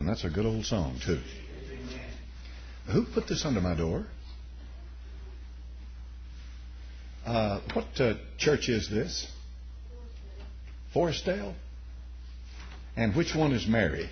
And that's a good old song, too. Who put this under my door? What church is this? Forestdale? And which one is Mary?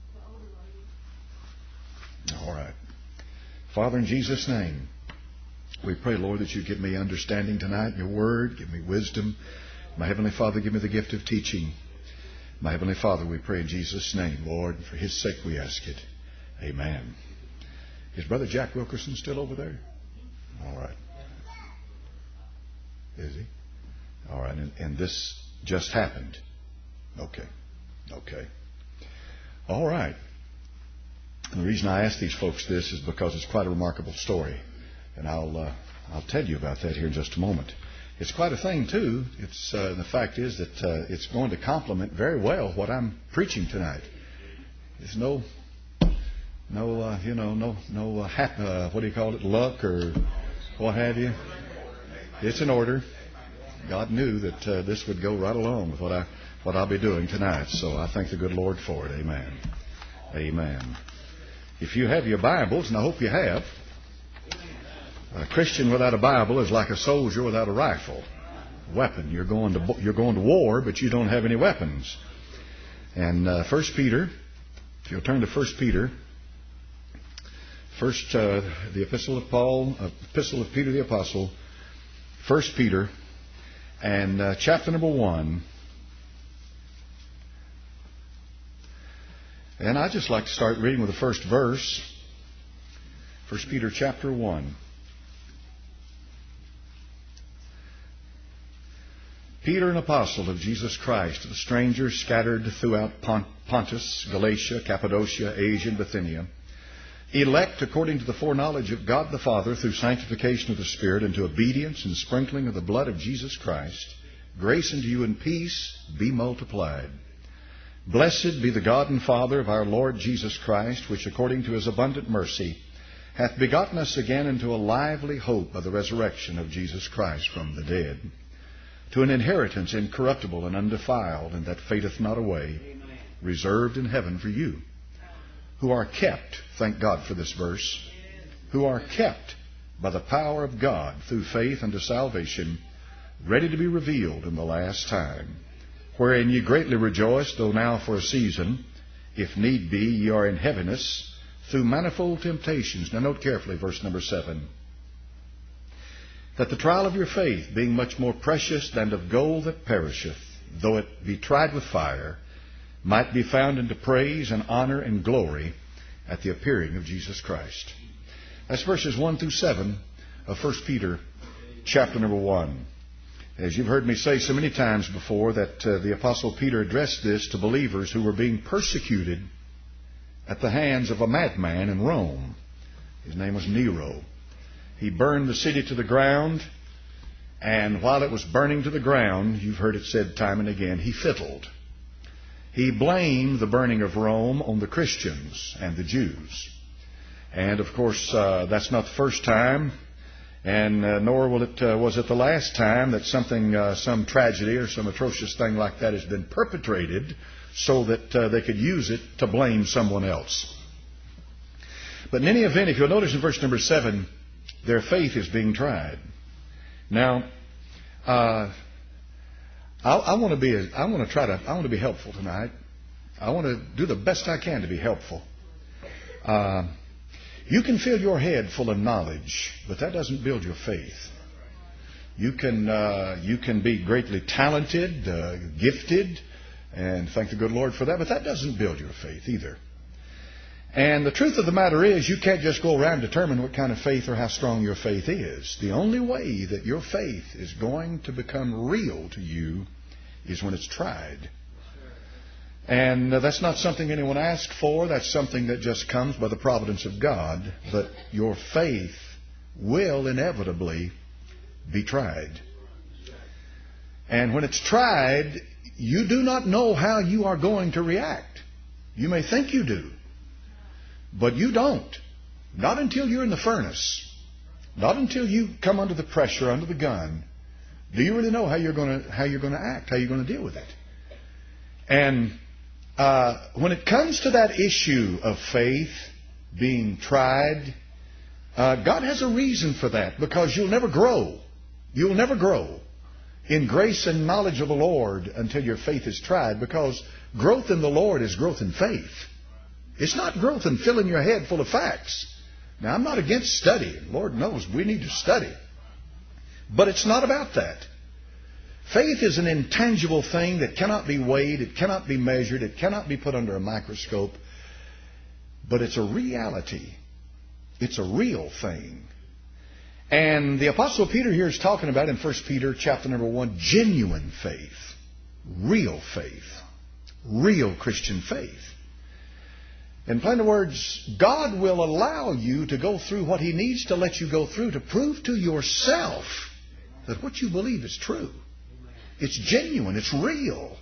All right. Father, in Jesus' name, we pray, Lord, that you give me understanding tonight in your word. Give me wisdom. My Heavenly Father, give me the gift of teaching. My Heavenly Father, we pray in Jesus' name, Lord, for His sake we ask it. Amen. Is Brother Jack Wilkerson still over there? All right. Is he? All right. And this just happened. Okay. All right. And the reason I ask these folks this is because it's quite a remarkable story. And I'll tell you about that here in just a moment. It's quite a thing, too. It's the fact is that it's going to complement very well what I'm preaching tonight. There's no what do you call it, luck or what have you. It's in order. God knew that this would go right along with what I'll be doing tonight. So I thank the good Lord for it. Amen. Amen. If you have your Bibles, and I hope you have, a Christian without a Bible is like a soldier without a rifle. Weapon. You're going to war, but you don't have any weapons. And 1 Peter, if you'll turn to 1 Peter, the Epistle of Peter the Apostle, 1 Peter, and chapter number 1. And I'd just like to start reading with the first verse. 1 Peter chapter 1. Peter, an apostle of Jesus Christ, to the strangers scattered throughout Pontus, Galatia, Cappadocia, Asia, and Bithynia, elect according to the foreknowledge of God the Father through sanctification of the Spirit into obedience and sprinkling of the blood of Jesus Christ, grace unto you and peace be multiplied. Blessed be the God and Father of our Lord Jesus Christ, which according to His abundant mercy hath begotten us again into a lively hope of the resurrection of Jesus Christ from the dead, to an inheritance incorruptible and undefiled, and that fadeth not away, reserved in heaven for you, who are kept, thank God for this verse, who are kept by the power of God through faith unto salvation, ready to be revealed in the last time, wherein ye greatly rejoice, though now for a season, if need be, ye are in heaviness, through manifold temptations. Now note carefully verse number 7. That the trial of your faith, being much more precious than of gold that perisheth, though it be tried with fire, might be found unto praise and honor and glory at the appearing of Jesus Christ. That's verses 1 through 7 of 1 Peter chapter number 1. As you've heard me say so many times before, that the Apostle Peter addressed this to believers who were being persecuted at the hands of a madman in Rome. His name was Nero. He burned the city to the ground, and while it was burning to the ground, you've heard it said time and again, he fiddled. He blamed the burning of Rome on the Christians and the Jews. And of course, that's not the first time, and nor was it the last time that some tragedy or some atrocious thing like that has been perpetrated so that they could use it to blame someone else. But in any event, if you'll notice in verse number 7, their faith is being tried. Now, I want to be helpful tonight. I want to do the best I can to be helpful. You can fill your head full of knowledge, but that doesn't build your faith. You can be greatly talented, gifted, and thank the good Lord for that, but that doesn't build your faith either. And the truth of the matter is, you can't just go around and determine what kind of faith or how strong your faith is. The only way that your faith is going to become real to you is when it's tried. And that's not something anyone asked for. That's something that just comes by the providence of God. But your faith will inevitably be tried. And when it's tried, you do not know how you are going to react. You may think you do, but you don't. Not until you're in the furnace. Not until you come under the pressure, under the gun, do you really know how you're going to act, how you're going to deal with it. And When it comes to that issue of faith being tried, God has a reason for that, because you'll never grow. You'll never grow in grace and knowledge of the Lord until your faith is tried, because growth in the Lord is growth in faith. It's not growth in filling your head full of facts. Now, I'm not against studying. Lord knows we need to study. But it's not about that. Faith is an intangible thing that cannot be weighed, it cannot be measured, it cannot be put under a microscope. But it's a reality. It's a real thing. And the Apostle Peter here is talking about in 1 Peter chapter number 1, genuine faith, real Christian faith. In plain words, God will allow you to go through what He needs to let you go through to prove to yourself that what you believe is true. It's genuine. It's real.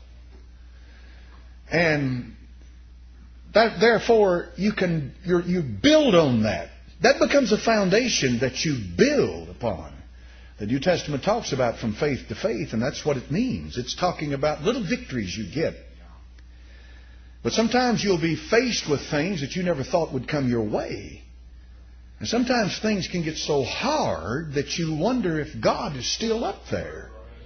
And that, therefore, you build on that. That becomes a foundation that you build upon. The New Testament talks about from faith to faith, and that's what it means. It's talking about little victories you get. But sometimes you'll be faced with things that you never thought would come your way. And sometimes things can get so hard that you wonder if God is still up there.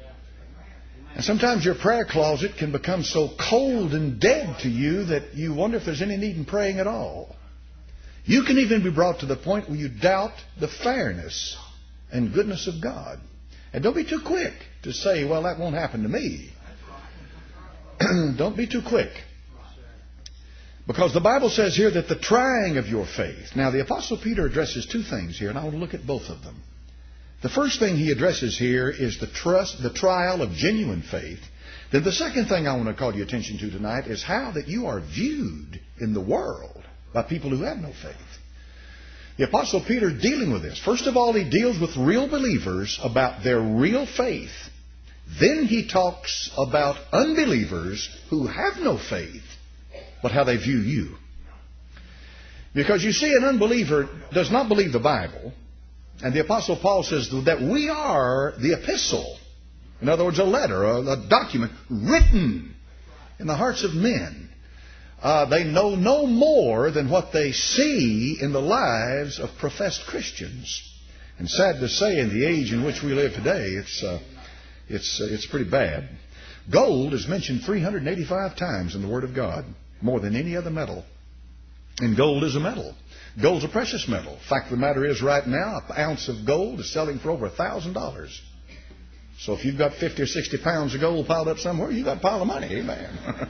And sometimes your prayer closet can become so cold and dead to you that you wonder if there's any need in praying at all. You can even be brought to the point where you doubt the fairness and goodness of God. And don't be too quick to say, well, that won't happen to me. Don't be too quick. Because the Bible says here that the trying of your faith. Now, the Apostle Peter addresses two things here, and I want to look at both of them. The first thing he addresses here is the trial of genuine faith. Then the second thing I want to call your attention to tonight is how that you are viewed in the world by people who have no faith. The Apostle Peter is dealing with this. First of all, he deals with real believers about their real faith. Then he talks about unbelievers who have no faith, but how they view you. Because you see, an unbeliever does not believe the Bible. And the Apostle Paul says that we are the epistle. In other words, a letter, a document written in the hearts of men. They know no more than what they see in the lives of professed Christians. And sad to say, in the age in which we live today, it's pretty bad. Gold is mentioned 385 times in the Word of God, more than any other metal. And gold is a metal. Gold's a precious metal. Fact of the matter is, right now, an ounce of gold is selling for over $1,000. So if you've got 50 or 60 pounds of gold piled up somewhere, you've got a pile of money. Amen.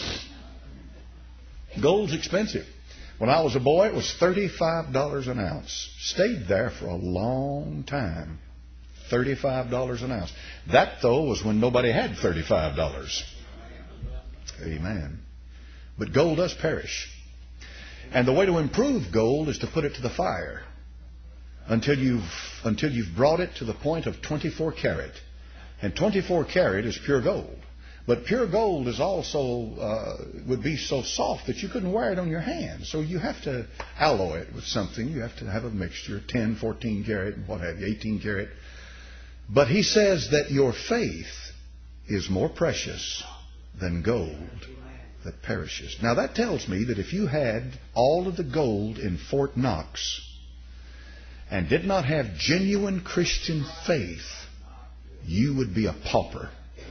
Gold's expensive. When I was a boy, it was $35 an ounce. Stayed there for a long time. $35 an ounce. That, though, was when nobody had $35. Amen. But gold does perish. And the way to improve gold is to put it to the fire until you've brought it to the point of 24 karat. And 24 karat is pure gold. But pure gold is also would be so soft that you couldn't wear it on your hand. So you have to alloy it with something. You have to have a mixture, 10, 14 karat, and what have you, 18 karat. But he says that your faith is more precious than gold that perishes. Now that tells me that if you had all of the gold in Fort Knox and did not have genuine Christian faith, you would be a pauper.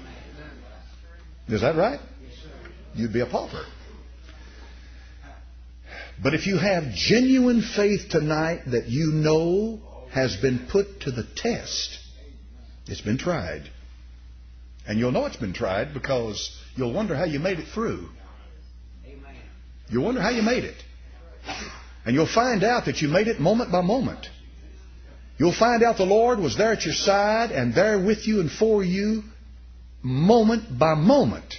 Is that right? You'd be a pauper. But if you have genuine faith tonight that you know has been put to the test, it's been tried. And you'll know it's been tried because you'll wonder how you made it through. You'll wonder how you made it. And you'll find out that you made it moment by moment. You'll find out the Lord was there at your side and there with you and for you moment by moment.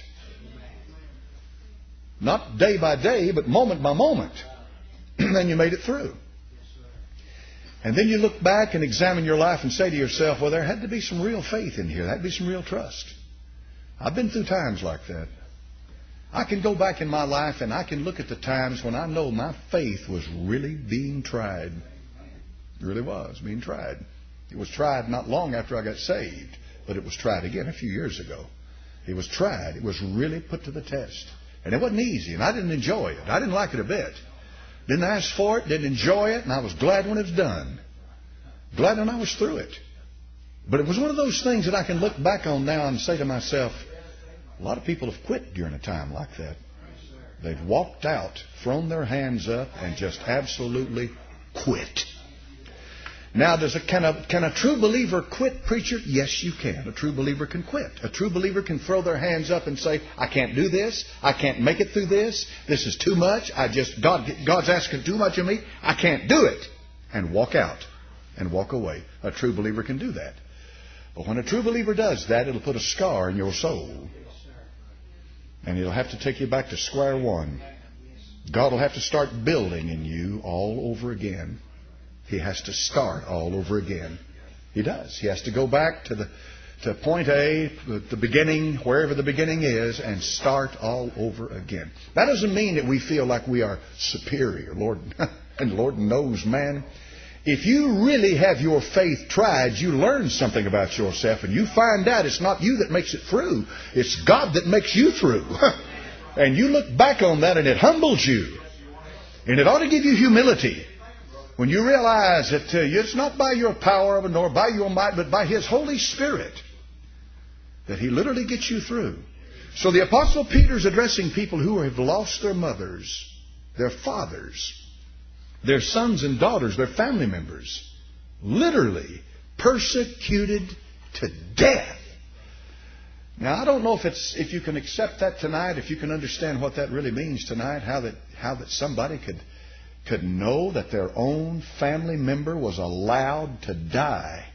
Not day by day, but moment by moment. And then you made it through. And then you look back and examine your life and say to yourself, well, there had to be some real faith in here. There had to be some real trust. I've been through times like that. I can go back in my life and I can look at the times when I know my faith was really being tried. It really was being tried. It was tried not long after I got saved, but it was tried again a few years ago. It was tried. It was really put to the test. And it wasn't easy, and I didn't enjoy it. I didn't like it a bit. Didn't ask for it, didn't enjoy it, and I was glad when it was done. Glad when I was through it. But it was one of those things that I can look back on now and say to myself, a lot of people have quit during a time like that. They've walked out, thrown their hands up, and just absolutely quit. Now, can a true believer quit, preacher? Yes, you can. A true believer can quit. A true believer can throw their hands up and say, I can't do this. I can't make it through this. This is too much. God's asking too much of me. I can't do it. And walk out and walk away. A true believer can do that. But when a true believer does that, it'll put a scar in your soul. And it'll have to take you back to square one. God will have to start building in you all over again. He has to start all over again. He does. He has to go back to point A, the beginning, wherever the beginning is, and start all over again. That doesn't mean that we feel like we are superior. Lord, and Lord knows, man, if you really have your faith tried, you learn something about yourself, and you find out it's not you that makes it through. It's God that makes you through. And you look back on that, and it humbles you. And it ought to give you humility. When you realize that it's not by your power nor by your might, but by His Holy Spirit that He literally gets you through. So the Apostle Peter's addressing people who have lost their mothers, their fathers, their sons and daughters, their family members, literally persecuted to death. Now, I don't know if you can accept that tonight, if you can understand what that really means tonight, how that somebody could know that their own family member was allowed to die.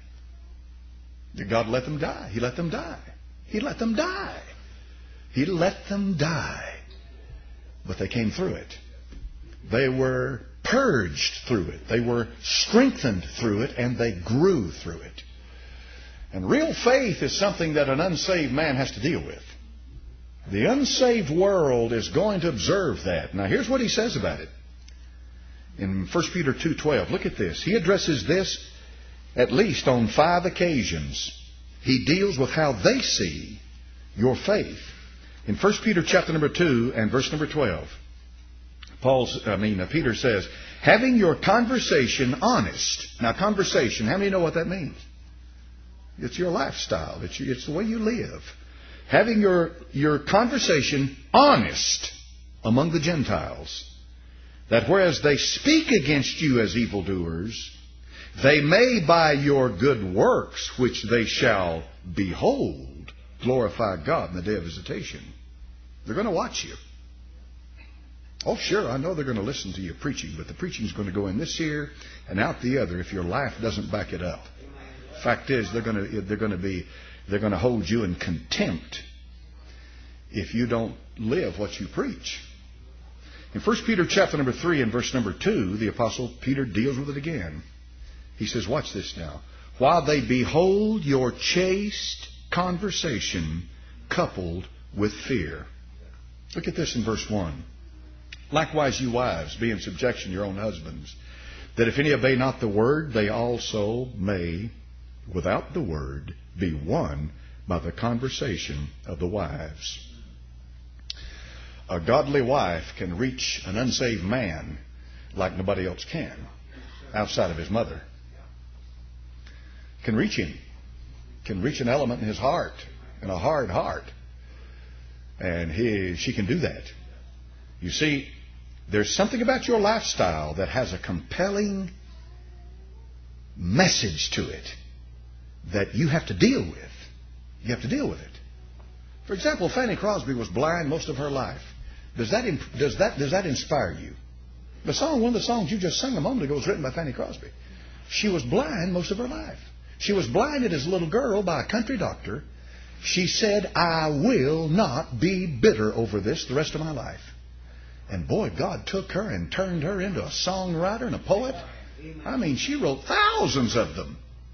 Did God let them die? He let them die. He let them die. He let them die. But they came through it. They were purged through it. They were strengthened through it, and they grew through it. And real faith is something that an unsaved man has to deal with. The unsaved world is going to observe that. Now, here's what he says about it. In 1 Peter 2:12, look at this. He addresses this at least on 5 occasions. He deals with how they see your faith. In 1 Peter chapter number 2 and verse number 12, Peter says, having your conversation honest. Now, conversation, how many know what that means? It's your lifestyle. It's the way you live. Having your conversation honest among the Gentiles, that whereas they speak against you as evildoers, they may by your good works, which they shall behold, glorify God in the day of visitation. They're going to watch you. Oh, sure, I know they're going to listen to you preaching, but the preaching's going to go in this ear and out the other if your life doesn't back it up. Fact is, they're going to hold you in contempt if you don't live what you preach. In 1 Peter chapter number 3 and verse number 2, the Apostle Peter deals with it again. He says, watch this now. While they behold your chaste conversation coupled with fear. Look at this in verse 1. Likewise, you wives, be in subjection to your own husbands, that if any obey not the word, they also may, without the word, be won by the conversation of the wives. A godly wife can reach an unsaved man like nobody else can, outside of his mother. Can reach him. Can reach an element in his heart, in a hard heart. And she can do that. You see, there's something about your lifestyle that has a compelling message to it that you have to deal with. You have to deal with it. For example, Fanny Crosby was blind most of her life. Does that inspire you? One of the songs you just sang a moment ago was written by Fanny Crosby. She was blind most of her life. She was blinded as a little girl by a country doctor. She said, I will not be bitter over this the rest of my life. And boy, God took her and turned her into a songwriter and a poet. I mean, she wrote thousands of them.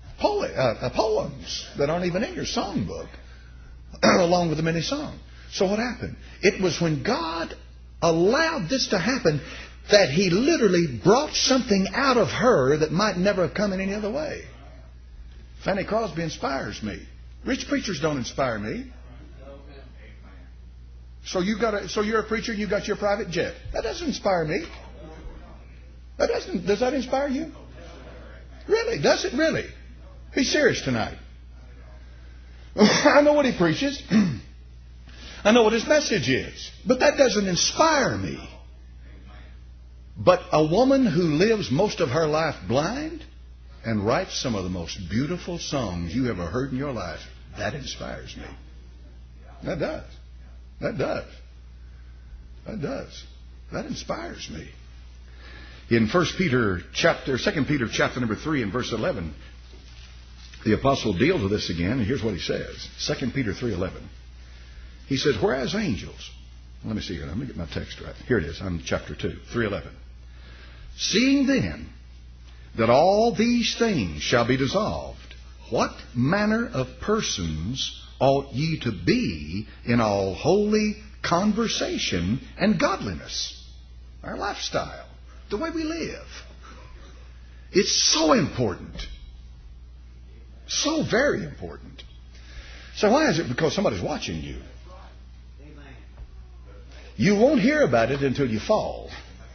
Poems that aren't even in your songbook, along with the many songs. So what happened? It was when God allowed this to happen that He literally brought something out of her that might never have come in any other way. Fanny Crosby inspires me. Rich preachers don't inspire me. So you're a preacher and you got your private jet. That doesn't inspire me. Does that inspire you? Really? Does it really? Be serious tonight. I know what he preaches. I know what his message is. But that doesn't inspire me. But a woman who lives most of her life blind and writes some of the most beautiful songs you ever heard in your life, that inspires me. That does. That does. That does. That inspires me. In 2 Peter chapter number 3 and verse 11, the apostle deals with this again, and here's what he says. 2 Peter 3:11. He said, whereas angels, let me see here, let me get my text right. Here it is, I'm chapter 2, 3:11. Seeing then that all these things shall be dissolved, what manner of persons ought ye to be in all holy conversation and godliness? Our lifestyle, the way we live. It's so important. So very important. So why is it? Because somebody's watching you. You won't hear about it until you fall.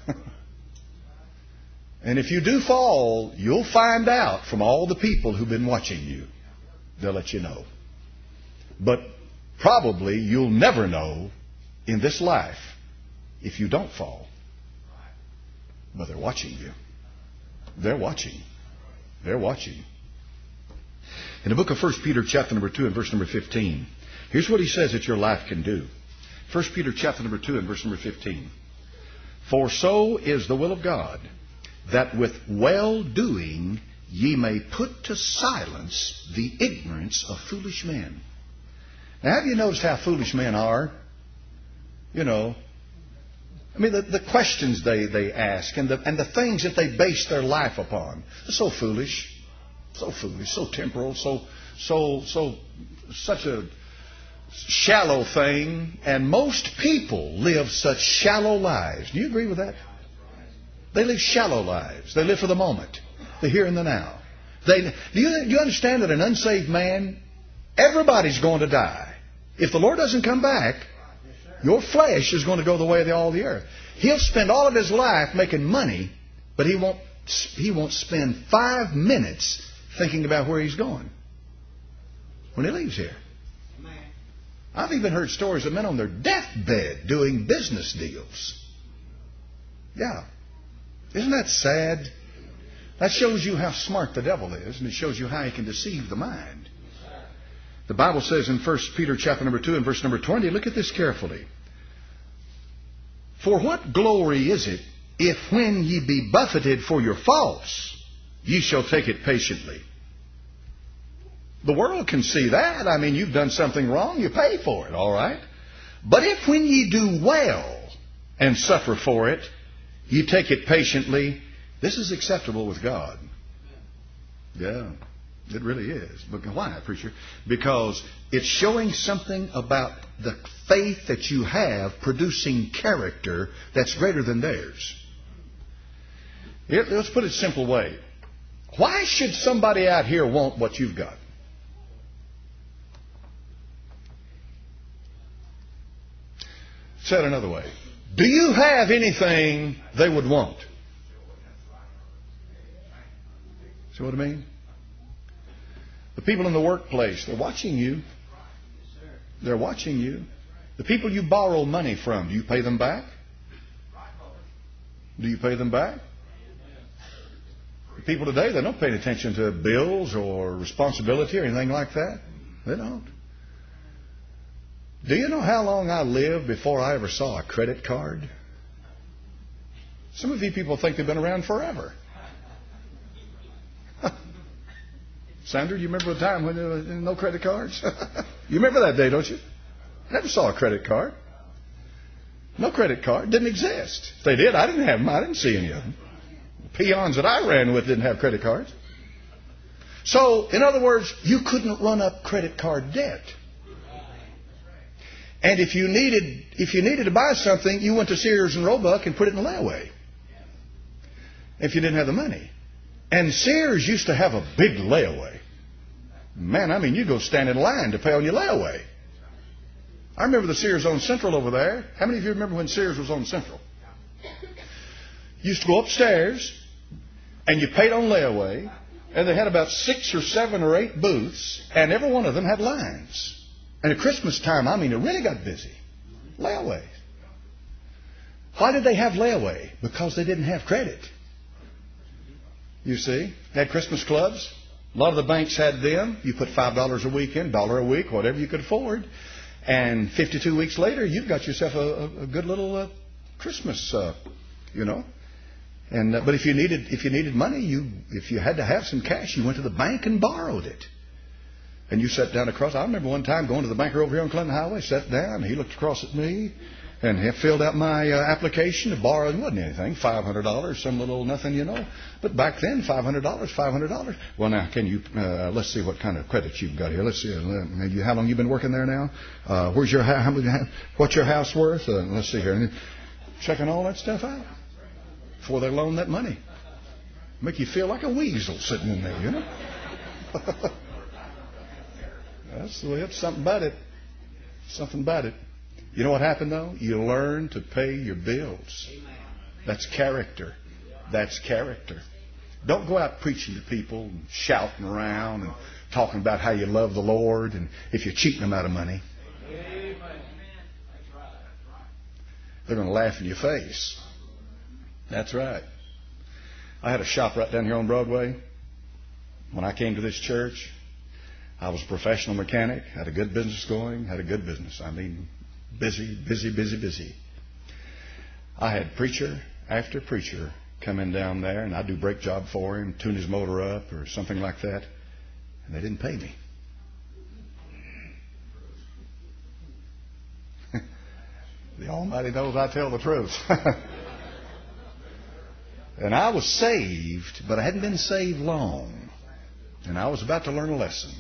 And if you do fall, you'll find out from all the people who've been watching you. They'll let you know. But probably you'll never know in this life if you don't fall. But they're watching you. They're watching. They're watching. In the book of 1 Peter chapter number 2 and verse number 15, here's what he says that your life can do. 1 Peter chapter number 2 and verse number 15. For so is the will of God, that with well-doing ye may put to silence the ignorance of foolish men. Now, have you noticed how foolish men are? You know, I mean, the questions they ask and the things that they base their life upon. They're so foolish, so temporal, such a shallow thing. And most people live such shallow lives. Do you agree with that? They live shallow lives. They live for the moment, the here and the now. Do you understand that an unsaved man, everybody's going to die. If the Lord doesn't come back, your flesh is going to go the way of all the earth. He'll spend all of his life making money, but he won't spend 5 minutes thinking about where he's going when he leaves here. I've even heard stories of men on their deathbed doing business deals. Yeah. Isn't that sad? That shows you how smart the devil is, and it shows you how he can deceive the mind. The Bible says in 1 Peter chapter number 2 and verse number 20, look at this carefully. For what glory is it if when ye be buffeted for your faults, ye shall take it patiently? The world can see that. I mean, you've done something wrong, you pay for it, all right? But if when ye do well and suffer for it, ye take it patiently, this is acceptable with God. Yeah, it really is. But why, preacher? Because it's showing something about the faith that you have producing character that's greater than theirs. Let's put it a simple way. Why should somebody out here want what you've got? Said another way. Do you have anything they would want? See what I mean? The people in the workplace, they're watching you. They're watching you. The people you borrow money from, do you pay them back? Do you pay them back? The people today, they're not paying attention to bills or responsibility or anything like that. They don't. Do you know how long I lived before I ever saw a credit card? Some of you people think they've been around forever. Sandra, you remember the time when there was no credit cards? You remember that day, don't you? Never saw a credit card. No credit card. Didn't exist. If they did, I didn't have them. I didn't see any of them. The peons that I ran with didn't have credit cards. So, in other words, you couldn't run up credit card debt. And if you needed to buy something, you went to Sears and Roebuck and put it in layaway. If you didn't have the money. And Sears used to have a big layaway. Man, I mean, you go stand in line to pay on your layaway. I remember the Sears on Central over there. How many of you remember when Sears was on Central? You used to go upstairs, and you paid on layaway, and they had about 6 or 7 or 8 booths, and every one of them had lines. And at Christmas time, I mean, it really got busy. Layaway. Why did they have layaway? Because they didn't have credit. You see, they had Christmas clubs. A lot of the banks had them. You put $5 a week in, $1 a week, whatever you could afford. And 52 weeks later, you've got yourself a good little Christmas, you know. And but if you needed money, if you had to have some cash, you went to the bank and borrowed it. And you sat down across. I remember one time going to the banker over here on Clinton Highway, sat down, and he looked across at me, and he filled out my application to borrow. It wasn't anything, $500, some little nothing, you know. But back then, $500. Well, now, can you? Let's see what kind of credit you've got here. Let's see. How long you been working there now? Where's your what's your house worth? Let's see here. Checking all that stuff out before they loan that money. Make you feel like a weasel sitting in there, you know. That's the way. It's something about it. Something about it. You know what happened, though? You learn to pay your bills. That's character. That's character. Don't go out preaching to people and shouting around and talking about how you love the Lord and if you're cheating them out of money. They're going to laugh in your face. That's right. I had a shop right down here on Broadway. When I came to this church, I was a professional mechanic, had a good business going, had a good business. I mean, busy. I had preacher after preacher come in down there, and I'd do brake job for him, tune his motor up or something like that, and they didn't pay me. The Almighty knows I tell the truth. And I was saved, but I hadn't been saved long. And I was about to learn a lesson.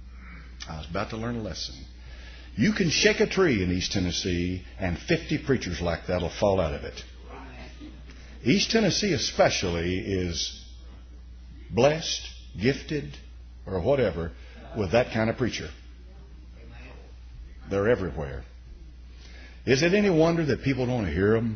You can shake a tree in East Tennessee, and 50 preachers like that will fall out of it. East Tennessee especially is blessed, gifted, or whatever with that kind of preacher. They're everywhere. Is it any wonder that people don't hear them?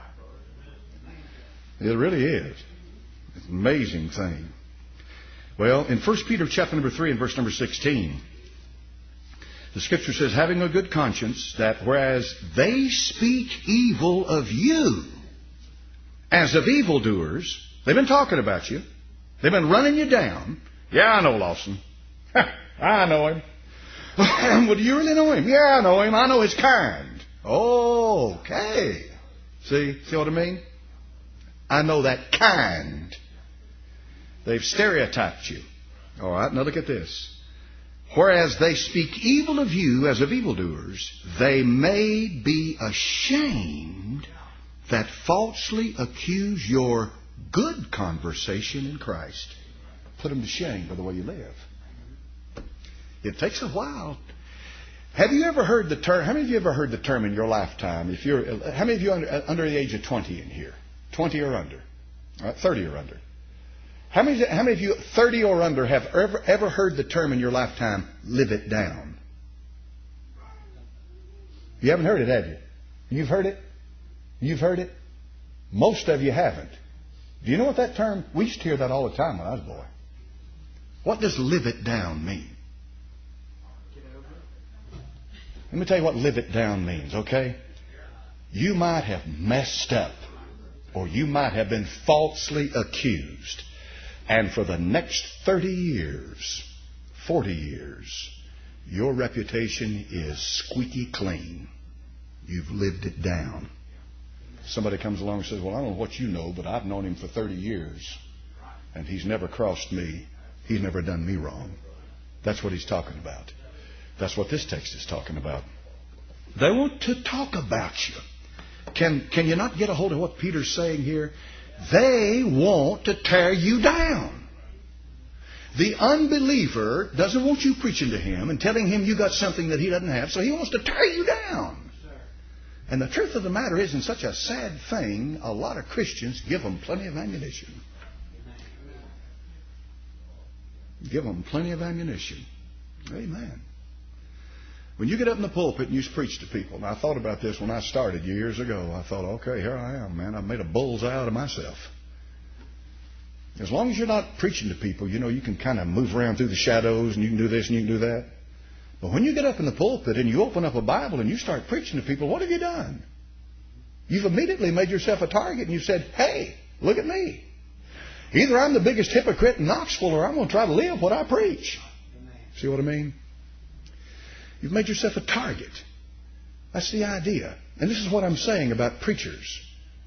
It really is. It's an amazing thing. Well, in 1 Peter chapter number 3 and verse number 16, the Scripture says, having a good conscience, that whereas they speak evil of you as of evildoers, they've been talking about you. They've been running you down. Yeah, I know Lawson. I know him. Well, do you really know him? Yeah, I know him. I know his kind. Okay. See what I mean? I know that kind. They've stereotyped you. All right, now look at this. Whereas they speak evil of you as of evildoers, they may be ashamed that falsely accuse your good conversation in Christ. Put them to shame by the way you live. It takes a while. Have you ever heard the term? How many of you ever heard the term in your lifetime? How many of you under the age of 20 in here? 20 or under? All right, 30 or under. How many of you 30 or under have ever heard the term in your lifetime, live it down? You haven't heard it, have you? You've heard it? You've heard it? Most of you haven't. Do you know what that term, we used to hear that all the time when I was a boy. What does live it down mean? Let me tell you what live it down means, okay? You might have messed up, or you might have been falsely accused. And for the next 30 years, 40 years, your reputation is squeaky clean. You've lived it down. Somebody comes along and says, well, I don't know what you know, but I've known him for 30 years. And he's never crossed me. He's never done me wrong. That's what he's talking about. That's what this text is talking about. They want to talk about you. Can you not get a hold of what Peter's saying here? They want to tear you down. The unbeliever doesn't want you preaching to him and telling him you got something that he doesn't have, so he wants to tear you down. And the truth of the matter is, in such a sad thing, a lot of Christians give them plenty of ammunition. Give them plenty of ammunition. Amen. When you get up in the pulpit and you preach to people, and I thought about this when I started years ago. I thought, okay, here I am, man. I've made a bullseye out of myself. As long as you're not preaching to people, you can kind of move around through the shadows and you can do this and you can do that. But when you get up in the pulpit and you open up a Bible and you start preaching to people, what have you done? You've immediately made yourself a target and you said, hey, look at me. Either I'm the biggest hypocrite in Knoxville or I'm going to try to live what I preach. See what I mean? You've made yourself a target. That's the idea. And this is what I'm saying about preachers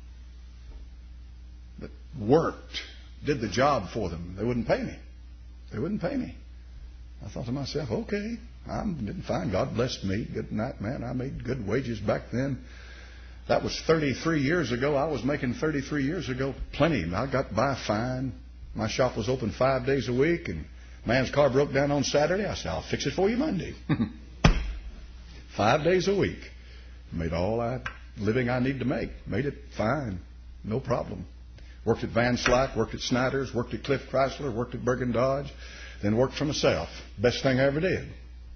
that worked, did the job for them. They wouldn't pay me. They wouldn't pay me. I thought to myself, okay, I'm doing fine. God blessed me. Good night, man. I made good wages back then. That was 33 years ago. I was making 33 years ago plenty. I got by fine. My shop was open 5 days a week, and man's car broke down on Saturday. I said, I'll fix it for you Monday. 5 days a week. Made all the living I need to make. Made it fine. No problem. Worked at Van Slyke, worked at Snyder's, worked at Cliff Chrysler, worked at Bergen Dodge, then worked for myself. Best thing I ever did.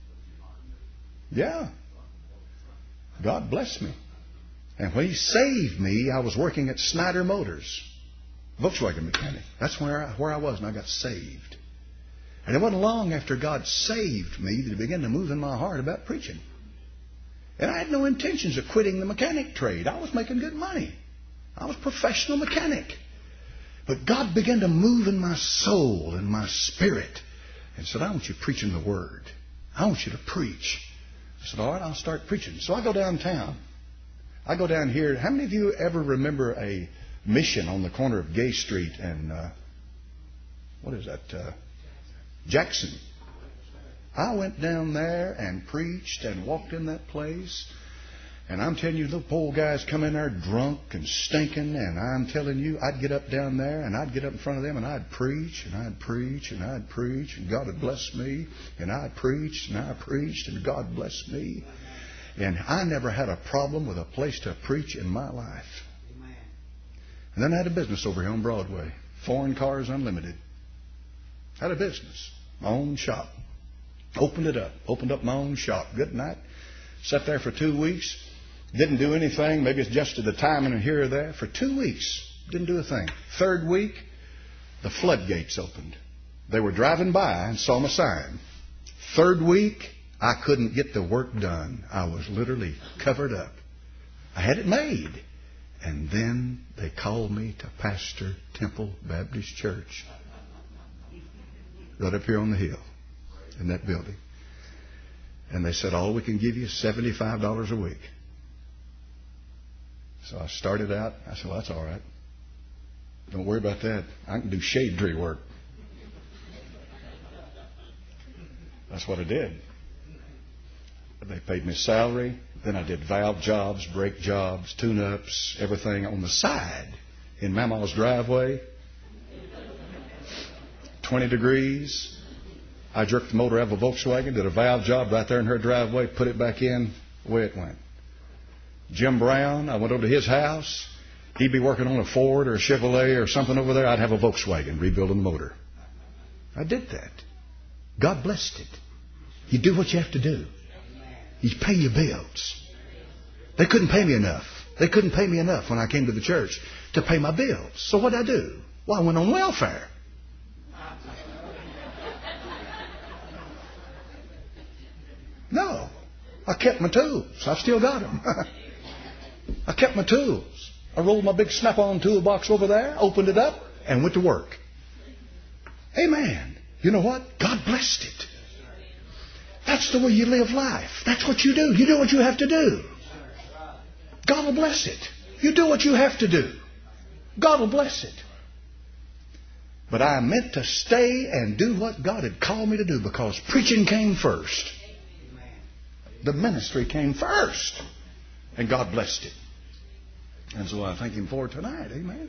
Yeah. God blessed me. And when He saved me, I was working at Snyder Motors, Volkswagen mechanic. That's where I was, and I got saved. And it wasn't long after God saved me that He began to move in my heart about preaching. And I had no intentions of quitting the mechanic trade. I was making good money. I was a professional mechanic. But God began to move in my soul and my spirit and said, I want you preaching the Word. I want you to preach. I said, all right, I'll start preaching. So I go downtown. I go down here. How many of you ever remember a mission on the corner of Gay Street and, what is that? Jackson. I went down there and preached and walked in that place. And I'm telling you, the poor guys come in there drunk and stinking. And I'm telling you, I'd get up down there and I'd get up in front of them and I'd preach and I'd preach and I'd preach. And God would bless me. And I preached and I preached and God blessed me. And I never had a problem with a place to preach in my life. Amen. And then I had a business over here on Broadway. Foreign Cars Unlimited. Had a business. My own shop. Opened it up. Opened up my own shop. Good night. Sat there for 2 weeks. Didn't do anything. Maybe adjusted the timing here or there. For 2 weeks. Didn't do a thing. Third week, the floodgates opened. They were driving by and saw my sign. Third week, I couldn't get the work done. I was literally covered up. I had it made. And then they called me to pastor Temple Baptist Church. Right up here on the hill in that building. And they said, all we can give you is $75 a week. So I started out. I said, well, that's all right. Don't worry about that. I can do shade tree work. That's what I did. They paid me salary. Then I did valve jobs, brake jobs, tune-ups, everything on the side in Mama's driveway. 20 degrees. I jerked the motor out of a Volkswagen, did a valve job right there in her driveway, put it back in, the way it went. Jim Brown, I went over to his house. He'd be working on a Ford or a Chevrolet or something over there. I'd have a Volkswagen rebuilding the motor. I did that. God blessed it. You do what you have to do. You pay your bills. They couldn't pay me enough. They couldn't pay me enough when I came to the church to pay my bills. So what did I do? Well, I went on welfare. No. I kept my tools. I've still got them. I kept my tools. I rolled my big Snap-on toolbox over there, opened it up, and went to work. Amen. You know what? God blessed it. That's the way you live life. That's what you do. You do what you have to do. God will bless it. You do what you have to do. God will bless it. But I meant to stay and do what God had called me to do because preaching came first. The ministry came first. And God blessed it. And so I thank Him for it tonight. Amen.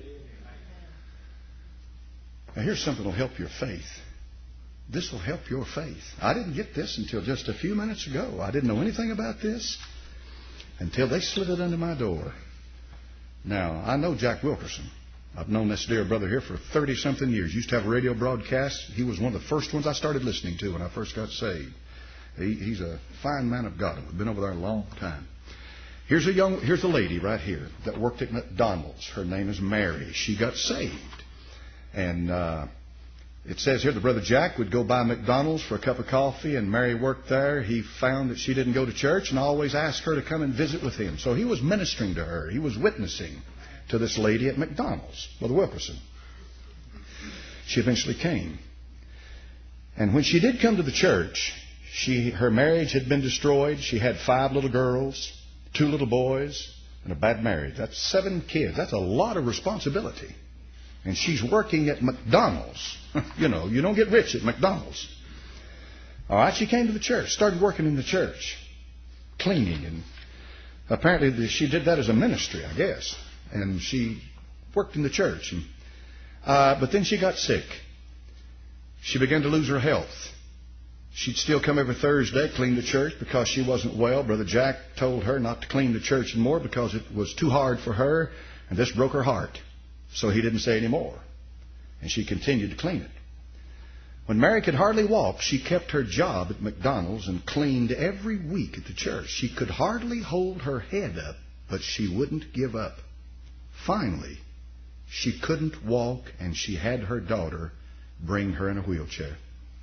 Now here's something that will help your faith. This will help your faith. I didn't get this until just a few minutes ago. I didn't know anything about this until they slid it under my door. Now, I know Jack Wilkerson. I've known this dear brother here for 30-something years. Used to have a radio broadcast. He was one of the first ones I started listening to when I first got saved. He's a fine man of God. We've been over there a long time. Here's a lady right here that worked at McDonald's. Her name is Mary. She got saved. And it says here that Brother Jack would go by McDonald's for a cup of coffee, and Mary worked there. He found that she didn't go to church and always asked her to come and visit with him. So he was ministering to her. He was witnessing to this lady at McDonald's, Brother Wilkerson. She eventually came. And when she did come to the church, her marriage had been destroyed. She had 5 little girls, 2 little boys, and a bad marriage. That's 7 kids. That's a lot of responsibility. And she's working at McDonald's. You know, you don't get rich at McDonald's. All right, she came to the church, started working in the church, cleaning. And apparently she did that as a ministry, I guess. And she worked in the church. But then she got sick. She began to lose her health. She'd still come every Thursday, clean the church because she wasn't well. Brother Jack told her not to clean the church anymore because it was too hard for her, and this broke her heart. So he didn't say any more. And she continued to clean it. When Mary could hardly walk, she kept her job at McDonald's and cleaned every week at the church. She could hardly hold her head up, but she wouldn't give up. Finally, she couldn't walk, and she had her daughter bring her in a wheelchair.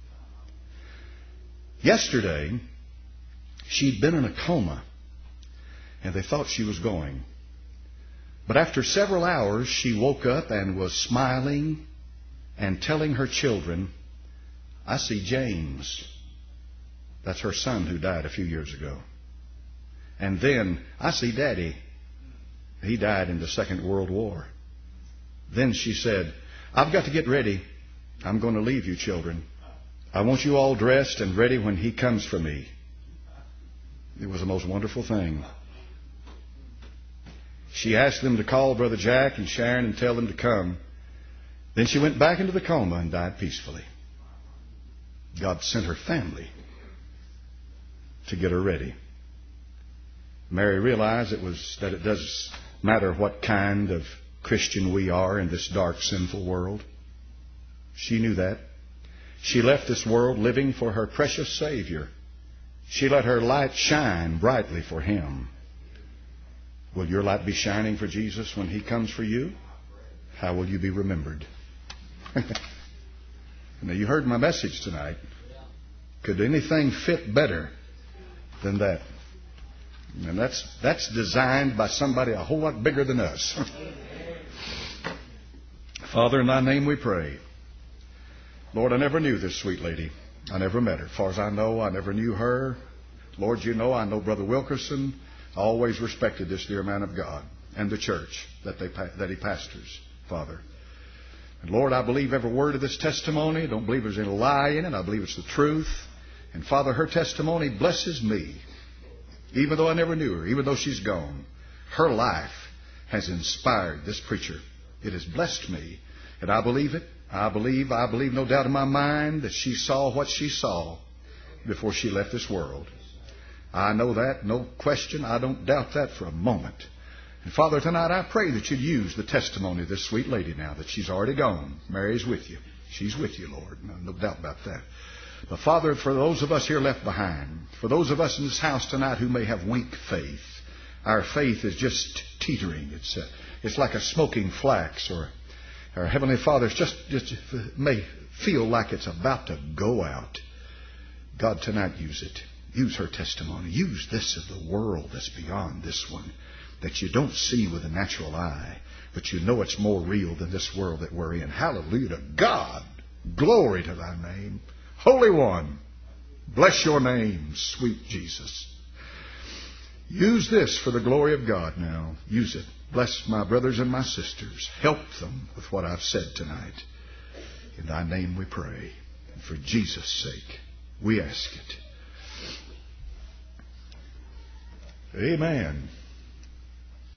Yesterday, she'd been in a coma, and they thought she was going. But after several hours, she woke up and was smiling and telling her children, "I see James." That's her son who died a few years ago. And then, "I see Daddy. He died in the Second World War." Then she said, "I've got to get ready. I'm going to leave you, children. I want you all dressed and ready when he comes for me." It was the most wonderful thing. She asked them to call Brother Jack and Sharon and tell them to come. Then she went back into the coma and died peacefully. God sent her family to get her ready. Mary realized that it does matter what kind of Christian we are in this dark, sinful world. She knew that. She left this world living for her precious Savior. She let her light shine brightly for Him. Will your light be shining for Jesus when He comes for you? How will you be remembered? Now, you heard my message tonight. Could anything fit better than that? And that's designed by somebody a whole lot bigger than us. Father, in Thy name we pray. Lord, I never knew this sweet lady. I never met her. As far as I know, I never knew her. Lord, you know, I know Brother Wilkerson. I always respected this dear man of God and the church that he pastors, Father. And Lord, I believe every word of this testimony. I don't believe there's any lie in it. I believe it's the truth. And Father, her testimony blesses me. Even though I never knew her, even though she's gone, her life has inspired this preacher. It has blessed me. And I believe it. I believe no doubt in my mind that she saw what she saw before she left this world. I know that, no question. I don't doubt that for a moment. And Father, tonight I pray that you'd use the testimony of this sweet lady now that she's already gone. Mary's with you. She's with you, Lord. No doubt about that. But Father, for those of us here left behind, for those of us in this house tonight who may have weak faith, our faith is just teetering. It's like a smoking flax, or our Heavenly Father just may feel like it's about to go out. God, tonight use it. Use her testimony. Use this of the world that's beyond this one, that you don't see with the natural eye, but you know it's more real than this world that we're in. Hallelujah to God. Glory to Thy name. Holy One, bless your name, sweet Jesus. Use this for the glory of God now. Use it. Bless my brothers and my sisters. Help them with what I've said tonight. In Thy name we pray. And for Jesus' sake, we ask it. Amen.